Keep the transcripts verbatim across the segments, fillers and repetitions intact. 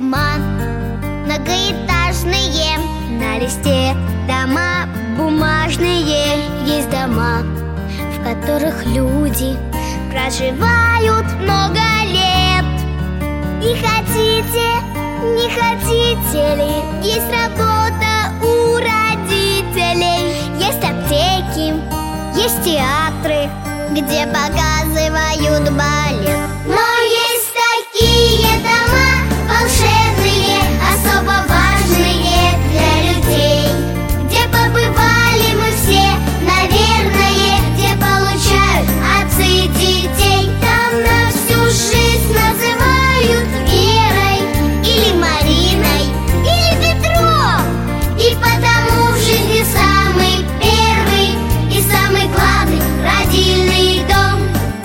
дома многоэтажные, на листе дома бумажные. Есть дома, в которых люди проживают много лет. И хотите, не хотите ли, есть работа у родителей. Есть аптеки, есть театры, где показывают балет. Но есть такие дома волшебные, особо важные для людей, где побывали мы все, наверное, где получают отцы и детей. Там на всю жизнь называют Верой или Мариной или Петром. И потому в жизни самый первый и самый главный родильный дом.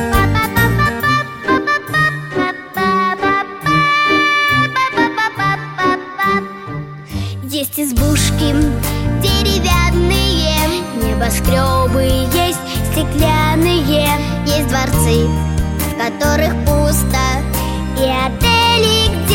Есть избушки деревянные, небоскребы есть стеклянные. Есть дворцы, в которых пусто, и отели,